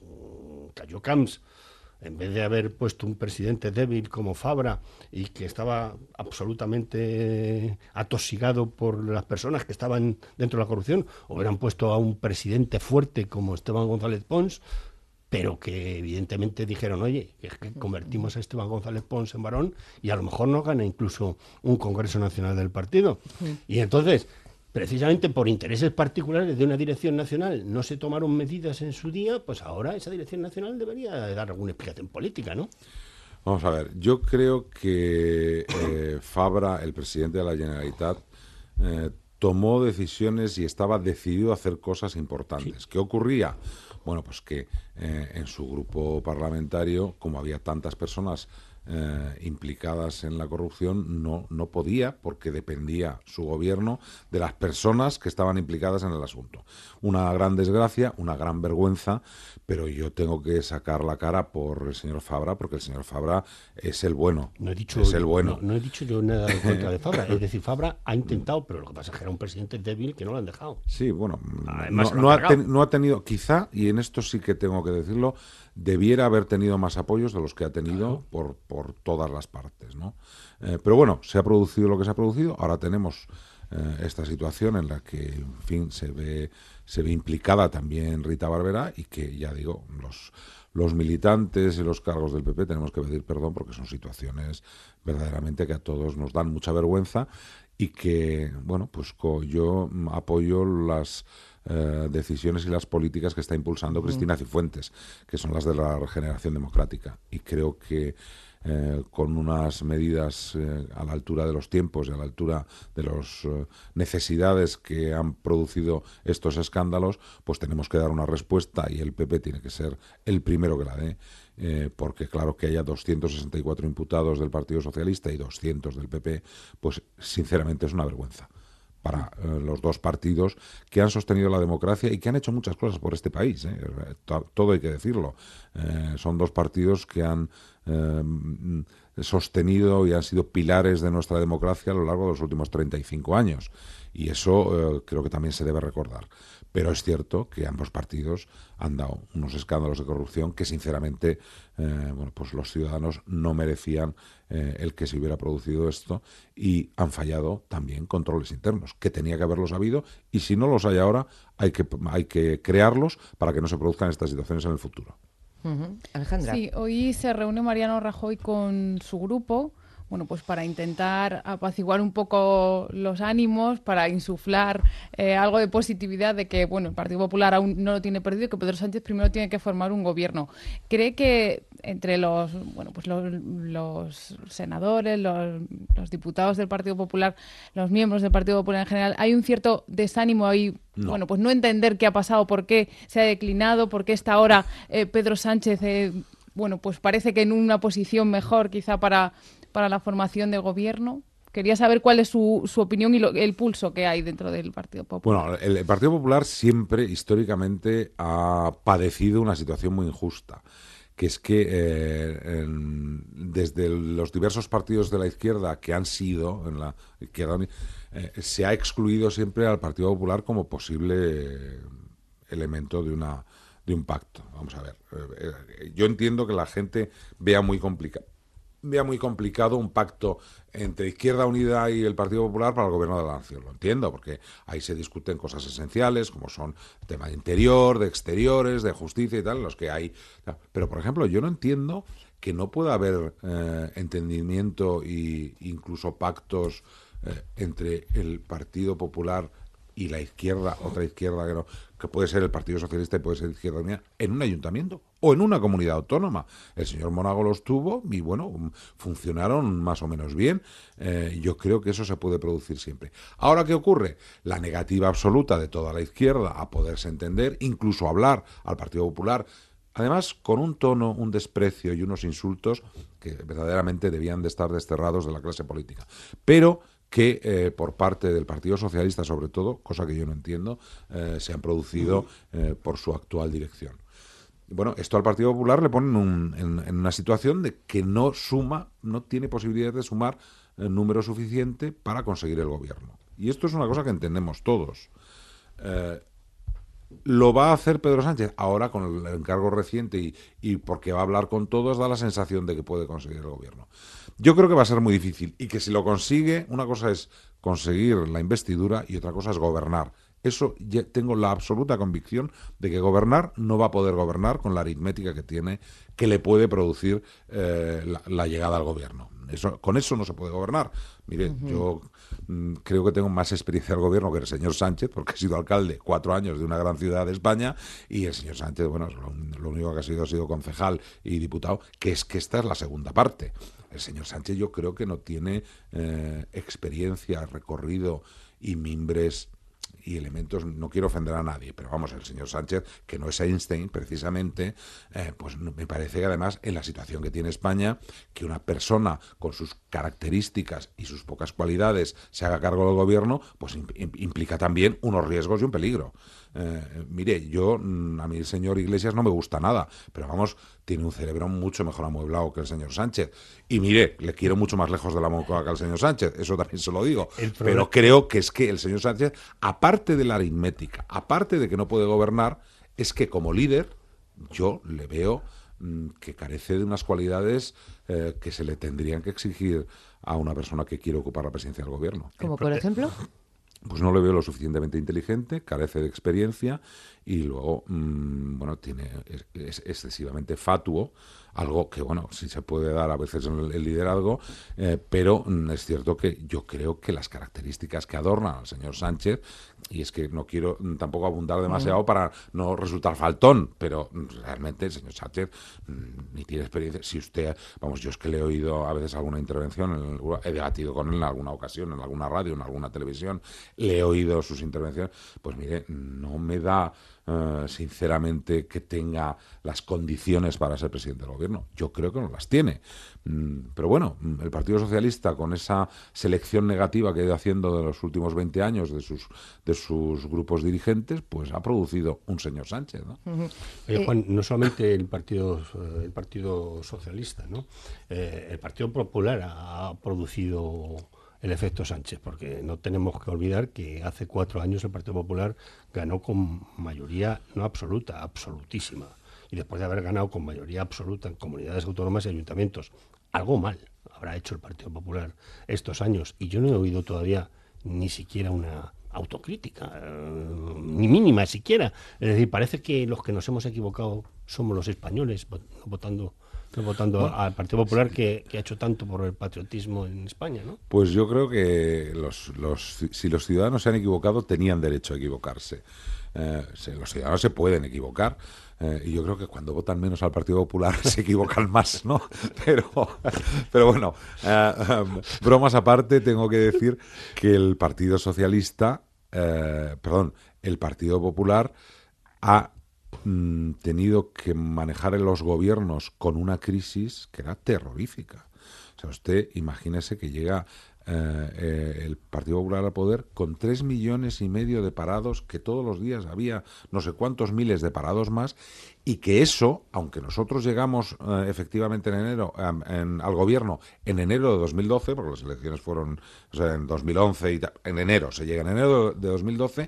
mm, cayó Camps, en vez de haber puesto un presidente débil como Fabra y que estaba absolutamente atosigado por las personas que estaban dentro de la corrupción, hubieran puesto a un presidente fuerte como Esteban González Pons, pero que evidentemente dijeron, oye, que es que convertimos a Esteban González Pons en varón y a lo mejor nos gana incluso un Congreso Nacional del partido. Sí. Y entonces, precisamente por intereses particulares de una dirección nacional, no se tomaron medidas en su día, pues ahora esa dirección nacional debería dar alguna explicación política, ¿no? Vamos a ver, yo creo que eh, Fabra, el presidente de la Generalitat, eh, tomó decisiones y estaba decidido a hacer cosas importantes. Sí. ¿Qué ocurría? Bueno, pues que eh, en su grupo parlamentario, como había tantas personas eh, implicadas en la corrupción, no, no podía, porque dependía su gobierno de las personas que estaban implicadas en el asunto. Una gran desgracia, una gran vergüenza, pero yo tengo que sacar la cara por el señor Fabra, porque el señor Fabra es el bueno. No he dicho, es el bueno. No, no he dicho yo nada en contra de Fabra. Es decir, Fabra ha intentado, pero lo que pasa es que era un presidente débil que no lo han dejado. Sí, bueno, Además, no, no, ha ten, no ha tenido, quizá, y en esto sí que tengo que decirlo, debiera haber tenido más apoyos de los que ha tenido claro. por, por todas las partes, ¿no? Eh, pero bueno, se ha producido lo que se ha producido. Ahora tenemos eh, esta situación en la que, en fin, se ve se ve implicada también Rita Barberá y que, ya digo, los los militantes y los cargos del P P tenemos que pedir perdón porque son situaciones verdaderamente que a todos nos dan mucha vergüenza y que, bueno, pues yo apoyo las eh, decisiones y las políticas que está impulsando Cristina Cifuentes, que son las de la regeneración democrática. Y creo que eh, con unas medidas eh, a la altura de los tiempos y a la altura de las eh, necesidades que han producido estos escándalos, pues tenemos que dar una respuesta y el P P tiene que ser el primero que la dé. Eh, porque claro que haya doscientos sesenta y cuatro imputados del Partido Socialista y doscientos del P P, pues sinceramente es una vergüenza para eh, los dos partidos que han sostenido la democracia y que han hecho muchas cosas por este país, ¿eh? Todo hay que decirlo. Eh, son dos partidos que han eh, sostenido y han sido pilares de nuestra democracia a lo largo de los últimos treinta y cinco años. Y eso eh, creo que también se debe recordar. Pero es cierto que ambos partidos han dado unos escándalos de corrupción que, sinceramente, eh, bueno, pues los ciudadanos no merecían eh, el que se hubiera producido esto, y han fallado también controles internos, que tenía que haberlos habido, y si no los hay ahora, hay que, hay que crearlos para que no se produzcan estas situaciones en el futuro. Uh-huh. Alejandra. Sí, hoy se reúne Mariano Rajoy con su grupo, bueno, pues para intentar apaciguar un poco los ánimos, para insuflar eh, algo de positividad de que, bueno, el Partido Popular aún no lo tiene perdido y que Pedro Sánchez primero tiene que formar un gobierno. ¿Cree que entre los, bueno, pues los, los senadores, los, los diputados del Partido Popular, los miembros del Partido Popular en general, hay un cierto desánimo ahí? No. Bueno, pues no entender qué ha pasado, por qué se ha declinado, por qué está ahora eh, Pedro Sánchez, eh, bueno, pues parece que en una posición mejor quizá para... para la formación de gobierno. Quería saber cuál es su, su opinión y lo, el pulso que hay dentro del Partido Popular. Bueno, el, el Partido Popular siempre, históricamente, ha padecido una situación muy injusta, que es que eh, en, desde los diversos partidos de la izquierda que han sido, en la izquierda, eh, se ha excluido siempre al Partido Popular como posible elemento de una de un pacto. Vamos a ver, eh, yo entiendo que la gente vea muy complicado vea muy complicado un pacto entre Izquierda Unida y el Partido Popular para el gobierno de la nación. Lo entiendo, porque ahí se discuten cosas esenciales, como son tema de interior, de exteriores, de justicia y tal, en los que hay... Pero, por ejemplo, yo no entiendo que no pueda haber eh, entendimiento e incluso pactos eh, entre el Partido Popular y la izquierda, otra izquierda que no, que puede ser el Partido Socialista y puede ser Izquierda Unida, en un ayuntamiento o en una comunidad autónoma. El señor Monago los tuvo y, bueno, funcionaron más o menos bien. Eh, yo creo que eso se puede producir siempre. Ahora, ¿qué ocurre? La negativa absoluta de toda la izquierda a poderse entender, incluso hablar al Partido Popular, además con un tono, un desprecio y unos insultos que verdaderamente debían de estar desterrados de la clase política. Pero que eh, por parte del Partido Socialista, sobre todo, cosa que yo no entiendo, eh, se han producido eh, por su actual dirección. Bueno, esto al Partido Popular le pone en, un, en, en una situación de que no suma, no tiene posibilidad de sumar el número suficiente para conseguir el gobierno. Y esto es una cosa que entendemos todos. Eh, ¿Lo va a hacer Pedro Sánchez? Ahora, con el encargo reciente y, y porque va a hablar con todos, da la sensación de que puede conseguir el gobierno. Yo creo que va a ser muy difícil y que si lo consigue, una cosa es conseguir la investidura y otra cosa es gobernar. Eso ya tengo la absoluta convicción de que gobernar no va a poder gobernar con la aritmética que tiene, que le puede producir eh, la, la llegada al gobierno. Eso, con eso no se puede gobernar. Mire, uh-huh. yo mm, creo que tengo más experiencia del gobierno que el señor Sánchez, porque he sido alcalde cuatro años de una gran ciudad de España, y el señor Sánchez, bueno, lo, lo único que ha sido ha sido concejal y diputado, que es que esta es la segunda parte. El señor Sánchez yo creo que no tiene eh, experiencia, recorrido y mimbres y elementos, no quiero ofender a nadie, pero vamos, el señor Sánchez, que no es Einstein precisamente, eh, pues me parece que además en la situación que tiene España, que una persona con sus características y sus pocas cualidades se haga cargo del gobierno, pues implica también unos riesgos y un peligro. Eh, mire, yo, a mí el señor Iglesias no me gusta nada, pero vamos, tiene un cerebro mucho mejor amueblado que el señor Sánchez. Y mire, le quiero mucho más lejos de la Moncloa que al señor Sánchez, eso también se lo digo. Pero creo que es que el señor Sánchez, aparte de la aritmética, aparte de que no puede gobernar, es que como líder, yo le veo mmm, que carece de unas cualidades eh, que se le tendrían que exigir a una persona que quiere ocupar la presidencia del gobierno. ¿Como por ejemplo? Pues no le veo lo suficientemente inteligente, carece de experiencia y luego, mmm, bueno, tiene es, es excesivamente fatuo, algo que, bueno, sí se puede dar a veces en el, el liderazgo, eh, pero mm, es cierto que yo creo que las características que adornan al señor Sánchez, y es que no quiero mm, tampoco abundar demasiado mm. para no resultar faltón, pero mm, realmente el señor Sánchez mm, ni tiene experiencia. Si usted, vamos, yo es que le he oído a veces alguna intervención, en el, he debatido con él en alguna ocasión, en alguna radio, en alguna televisión, le he oído sus intervenciones, pues mire, no me da uh, sinceramente, que tenga las condiciones para ser presidente del gobierno. Yo creo que no las tiene. Mm, pero bueno, el Partido Socialista, con esa selección negativa que ha ido haciendo de los últimos veinte años de sus, de sus grupos dirigentes, pues ha producido un señor Sánchez, ¿no? Uh-huh. Oye, Juan, no solamente el Partido, el partido Socialista, ¿no? Eh, el Partido Popular ha producido el efecto Sánchez, porque no tenemos que olvidar que hace cuatro años el Partido Popular ganó con mayoría no absoluta, absolutísima, y después de haber ganado con mayoría absoluta en comunidades autónomas y ayuntamientos, algo mal habrá hecho el Partido Popular estos años, y yo no he oído todavía ni siquiera una autocrítica, eh, ni mínima siquiera. Es decir, parece que los que nos hemos equivocado somos los españoles, votando votando bueno, al Partido Popular que, que ha hecho tanto por el patriotismo en España, ¿no? Pues yo creo que los, los, si los ciudadanos se han equivocado, tenían derecho a equivocarse. Eh, se, los ciudadanos se pueden equivocar, eh, y yo creo que cuando votan menos al Partido Popular se equivocan más, ¿no? Pero, pero bueno, eh, eh, bromas aparte, tengo que decir que el Partido Socialista, eh, perdón, el Partido Popular ha tenido que manejar en los gobiernos con una crisis que era terrorífica. O sea, usted imagínese que llega eh, eh, el Partido Popular al poder con tres millones y medio de parados, que todos los días había no sé cuántos miles de parados más, y que eso, aunque nosotros llegamos eh, efectivamente en enero eh, en, al gobierno en enero de dos mil doce, porque las elecciones fueron, o sea, en dos mil once y ta, en enero, se llega en enero de dos mil doce,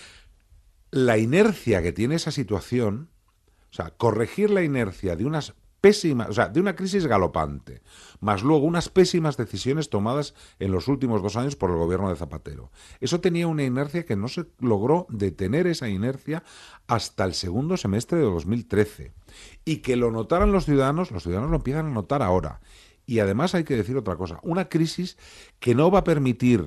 la inercia que tiene esa situación, o sea, corregir la inercia de unas pésimas, o sea, de una crisis galopante, más luego unas pésimas decisiones tomadas en los últimos dos años por el gobierno de Zapatero. Eso tenía una inercia que no se logró detener, esa inercia, hasta el segundo semestre de dos mil trece. Y que lo notaran los ciudadanos, los ciudadanos lo empiezan a notar ahora. Y además hay que decir otra cosa, una crisis que no va a permitir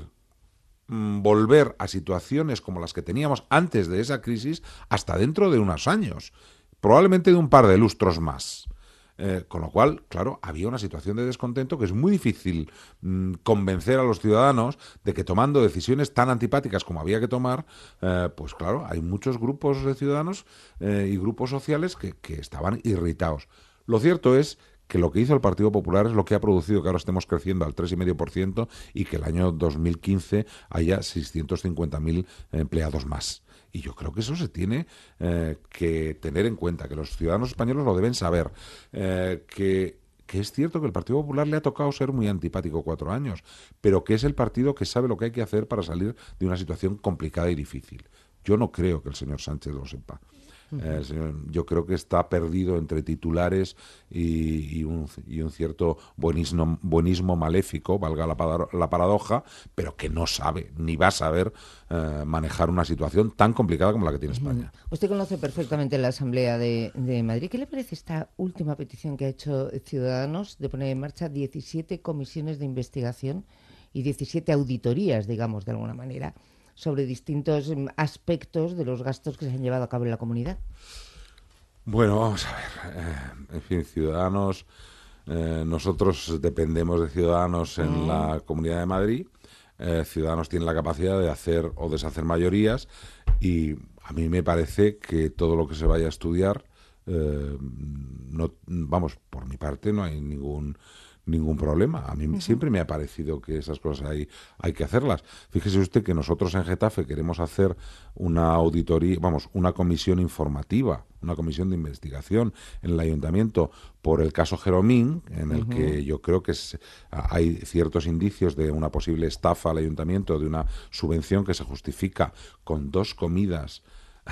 volver a situaciones como las que teníamos antes de esa crisis hasta dentro de unos años, probablemente de un par de lustros más. Eh, con lo cual, claro, había una situación de descontento que es muy difícil mmm, convencer a los ciudadanos de que tomando decisiones tan antipáticas como había que tomar, eh, pues claro, hay muchos grupos de ciudadanos eh, y grupos sociales que, que estaban irritados. Lo cierto es que lo que hizo el Partido Popular es lo que ha producido que ahora estemos creciendo al tres coma cinco por ciento y que el año dos mil quince haya seiscientos cincuenta mil empleados más. Y yo creo que eso se tiene eh, que tener en cuenta, que los ciudadanos españoles lo deben saber, eh, que, que es cierto que el Partido Popular le ha tocado ser muy antipático cuatro años, pero que es el partido que sabe lo que hay que hacer para salir de una situación complicada y difícil. Yo no creo que el señor Sánchez lo sepa. Eh, señor, yo creo que está perdido entre titulares y, y, un, y un cierto buenismo, buenismo maléfico, valga la, la paradoja, pero que no sabe ni va a saber eh, manejar una situación tan complicada como la que tiene España. Usted conoce perfectamente la Asamblea de, de Madrid. ¿Qué le parece esta última petición que ha hecho Ciudadanos de poner en marcha diecisiete comisiones de investigación y diecisiete auditorías, digamos, de alguna manera, sobre distintos aspectos de los gastos que se han llevado a cabo en la comunidad? Bueno, vamos a ver. Eh, en fin, Ciudadanos, eh, nosotros dependemos de Ciudadanos en mm. la Comunidad de Madrid. Eh, Ciudadanos tiene la capacidad de hacer o deshacer mayorías y a mí me parece que todo lo que se vaya a estudiar, eh, no, vamos, por mi parte no hay ningún... ningún problema. A mí uh-huh. siempre me ha parecido que esas cosas hay, hay que hacerlas. Fíjese usted que nosotros en Getafe queremos hacer una auditoría, vamos, una comisión informativa, una comisión de investigación en el ayuntamiento por el caso Jeromín, en el uh-huh. que yo creo que es, hay ciertos indicios de una posible estafa al ayuntamiento, de una subvención que se justifica con dos comidas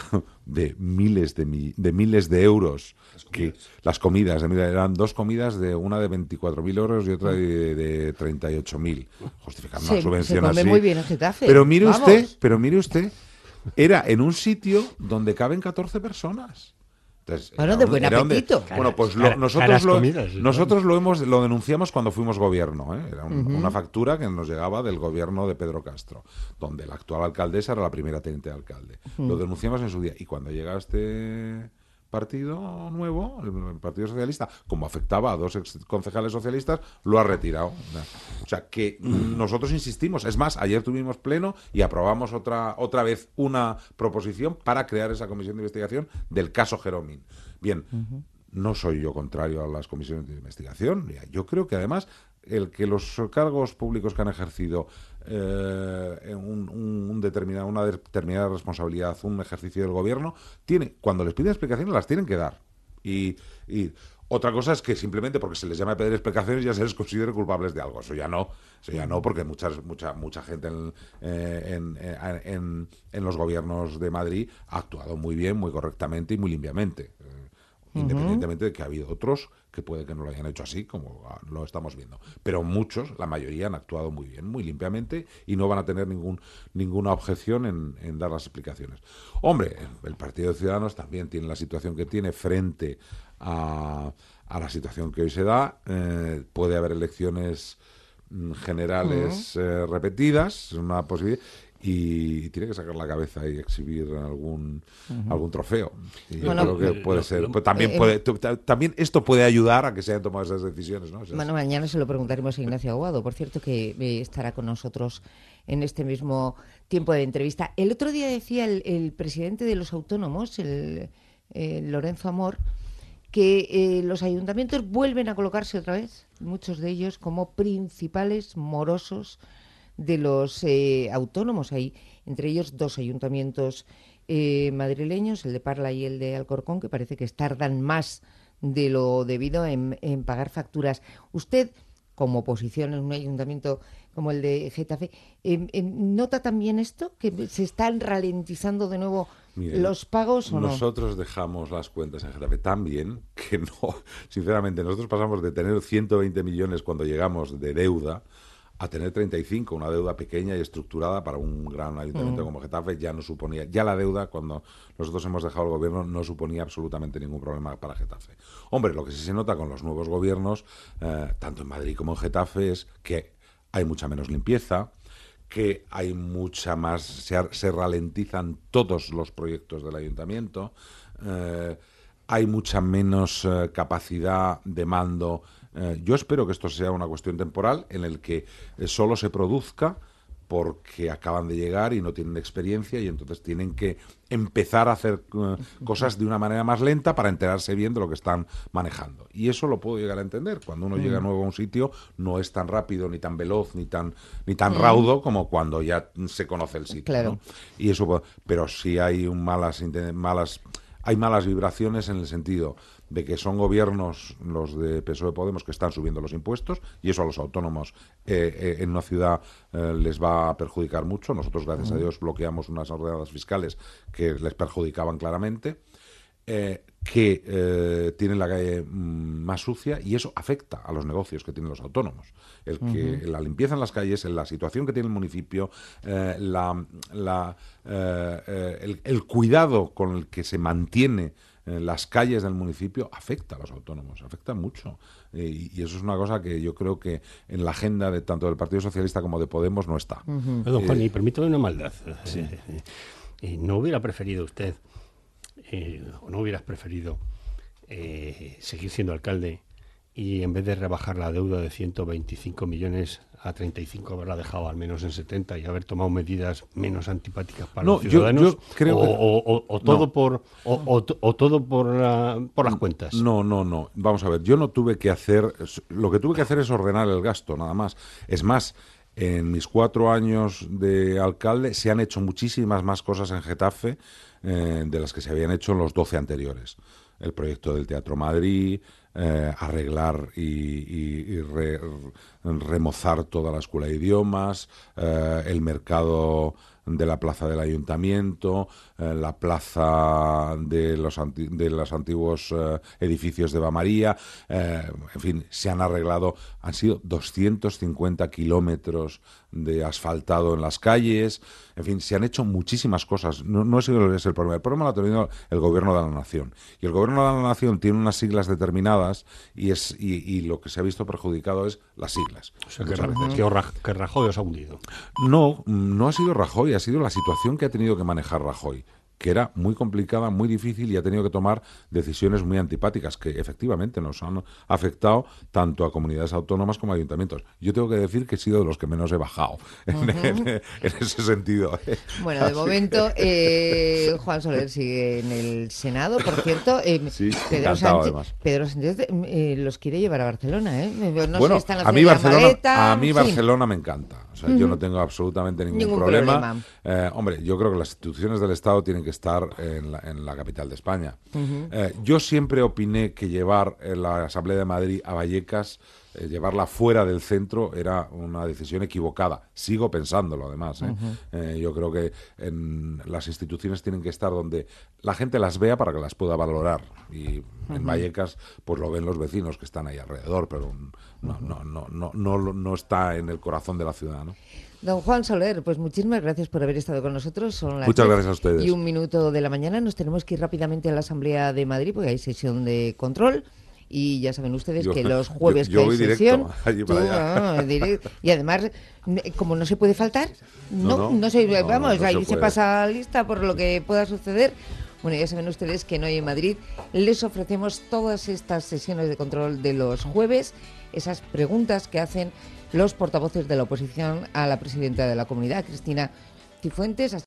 de miles de, mi, de miles de euros. Las que las comidas de, eran dos comidas, de una de veinticuatro mil euros y otra de, de treinta y ocho mil, justificando una subvención se come así. Muy bien en Getafe. Pero mire Vamos. usted, pero mire usted, era en un sitio donde caben catorce personas. Entonces, bueno, de buen apetito. Donde, bueno, pues lo, nosotros, lo, comidas, nosotros lo hemos lo denunciamos cuando fuimos gobierno, ¿eh? Era un, uh-huh. una factura que nos llegaba del gobierno de Pedro Castro, donde la actual alcaldesa era la primera teniente de alcalde. Uh-huh. Lo denunciamos en su día. Y cuando llega este partido nuevo, el Partido Socialista, como afectaba a dos ex concejales socialistas, lo ha retirado. O sea, que nosotros insistimos. Es más, ayer tuvimos pleno y aprobamos otra, otra vez una proposición para crear esa comisión de investigación del caso Jeromín. Bien, uh-huh. No soy yo contrario a las comisiones de investigación. Yo creo que además el que los cargos públicos que han ejercido eh, un, un, un determinado, una determinada responsabilidad, un ejercicio del gobierno, tiene, cuando les piden explicaciones las tienen que dar. Y, y otra cosa es que simplemente porque se les llama a pedir explicaciones ya se les considere culpables de algo. Eso ya no, eso ya no, porque muchas, mucha, mucha gente en, eh, en, en, en los gobiernos de Madrid ha actuado muy bien, muy correctamente y muy limpiamente. Independientemente de que ha habido otros que puede que no lo hayan hecho así, como lo estamos viendo. Pero muchos, la mayoría, han actuado muy bien, muy limpiamente y no van a tener ningún ninguna objeción en, en dar las explicaciones. Hombre, el Partido de Ciudadanos también tiene la situación que tiene frente a, a la situación que hoy se da. Eh, puede haber elecciones generales uh-huh. eh, repetidas, es una posibilidad. Y tiene que sacar la cabeza y exhibir algún uh-huh. algún trofeo. Y bueno, yo creo que puede ser. Pues también eh, puede, t- también esto puede ayudar a que se hayan tomado esas decisiones, ¿no? O sea, bueno, mañana se lo preguntaremos a Ignacio Aguado, por cierto, que eh, estará con nosotros en este mismo tiempo de entrevista. El otro día decía el, el presidente de los autónomos, el, el Lorenzo Amor, que eh, los ayuntamientos vuelven a colocarse otra vez, muchos de ellos como principales morosos de los eh, autónomos. Hay entre ellos dos ayuntamientos eh, madrileños, el de Parla y el de Alcorcón, que parece que tardan más de lo debido en, en pagar facturas. Usted, como oposición en un ayuntamiento como el de Getafe, eh, eh, ¿nota también esto? ¿Que se están ralentizando de nuevo Mire, los pagos o no? Nosotros dejamos las cuentas en Getafe tan bien que no, sinceramente, nosotros pasamos de tener ciento veinte millones cuando llegamos de deuda a tener treinta y cinco, una deuda pequeña y estructurada para un gran ayuntamiento mm. como Getafe. Ya no suponía, ya la deuda cuando nosotros hemos dejado el gobierno no suponía absolutamente ningún problema para Getafe. Hombre, lo que sí se nota con los nuevos gobiernos, eh, tanto en Madrid como en Getafe, es que hay mucha menos limpieza, que hay mucha más, se, se ralentizan todos los proyectos del ayuntamiento, eh, hay mucha menos eh, capacidad de mando. Eh, yo espero que esto sea una cuestión temporal en el que eh, solo se produzca porque acaban de llegar y no tienen experiencia y entonces tienen que empezar a hacer uh, cosas de una manera más lenta para enterarse bien de lo que están manejando. Y eso lo puedo llegar a entender. Cuando uno mm. llega nuevo a un sitio no es tan rápido, ni tan veloz, ni tan ni tan mm. raudo como cuando ya se conoce el sitio. Claro. ¿no? Y eso, pero sí hay un malas malas hay malas vibraciones en el sentido de que son gobiernos, los de P S O E Podemos, que están subiendo los impuestos y eso a los autónomos eh, eh, en una ciudad eh, les va a perjudicar mucho. Nosotros, gracias uh-huh. a Dios, bloqueamos unas ordenadas fiscales que les perjudicaban claramente, eh, que eh, tienen la calle mm, más sucia y eso afecta a los negocios que tienen los autónomos. El que uh-huh. la limpieza en las calles, en la situación que tiene el municipio, eh, la, la, eh, eh, el, el cuidado con el que se mantiene en las calles del municipio afecta a los autónomos, afecta mucho. Eh, y eso es una cosa que yo creo que en la agenda de tanto del Partido Socialista como de Podemos no está. Uh-huh. Don Juan, eh, y permítame una maldad. Sí. Eh, eh, ¿No hubiera preferido usted, eh, o no hubieras preferido eh, seguir siendo alcalde y en vez de rebajar la deuda de ciento veinticinco millones a treinta y cinco haberla dejado al menos en setenta y haber tomado medidas menos antipáticas para no, los ciudadanos? Yo, yo creo o, que... o, o, o todo no. por o, o, o todo por, la, por las cuentas. No, no, no. Vamos a ver, yo no tuve que hacer... Lo que tuve que hacer es ordenar el gasto, nada más. Es más, en mis cuatro años de alcalde se han hecho muchísimas más cosas en Getafe eh, de las que se habían hecho en los doce anteriores. El proyecto del Teatro Madrid, eh, arreglar y, y, y re, remozar toda la escuela de idiomas, eh, el mercado de la plaza del ayuntamiento, eh, la plaza de los, anti, de los antiguos eh, edificios de Bamaría, eh, en fin, se han arreglado, han sido doscientos cincuenta kilómetros de asfaltado en las calles, en fin, se han hecho muchísimas cosas. No, no es el problema, el problema lo ha tenido el Gobierno de la Nación. Y el Gobierno de la Nación tiene unas siglas determinadas y es y, y lo que se ha visto perjudicado es las siglas. O sea, que, que, que Rajoy os ha hundido. No, no ha sido Rajoy, ha sido la situación que ha tenido que manejar Rajoy. que era muy complicada, muy difícil y ha tenido que tomar decisiones muy antipáticas que efectivamente nos han afectado tanto a comunidades autónomas como a ayuntamientos. Yo tengo que decir que he sido de los que menos he bajado en, uh-huh. en, en ese sentido. Bueno, de Así momento eh, Juan Soler sigue en el Senado, por cierto. Eh, sí, Pedro Sánchez, Pedro Sánchez eh, los quiere llevar a Barcelona, ¿eh? No bueno, sé, están a mí Barcelona, maleta, a mí sí. Barcelona me encanta. O sea, uh-huh. yo no tengo absolutamente ningún, ningún problema. problema. Eh, hombre, yo creo que las instituciones del Estado tienen que estar en la, en la capital de España. Uh-huh. Eh, yo siempre opiné que llevar eh, la Asamblea de Madrid a Vallecas, eh, llevarla fuera del centro, era una decisión equivocada. Sigo pensándolo, además. ¿eh? Uh-huh. Eh, yo creo que en, las instituciones tienen que estar donde la gente las vea para que las pueda valorar. Y uh-huh. en Vallecas, pues lo ven los vecinos que están ahí alrededor, pero no, no, no, no, no, no está en el corazón de la ciudad, ¿no? Don Juan Soler, pues muchísimas gracias por haber estado con nosotros. Son las Muchas gracias a ustedes. Y un minuto de la mañana. Nos tenemos que ir rápidamente a la Asamblea de Madrid porque hay sesión de control. Y ya saben ustedes yo, que los jueves yo, yo que hay voy sesión, directo, allí tú, para allá. No, directo, y además, como no se puede faltar, no, no, no, no se, no, vamos, no, no ahí se, se pasa lista por lo que pueda suceder. Bueno, ya saben ustedes que en Hoy en Madrid les ofrecemos todas estas sesiones de control de los jueves, esas preguntas que hacen los portavoces de la oposición a la presidenta de la Comunidad, Cristina Cifuentes.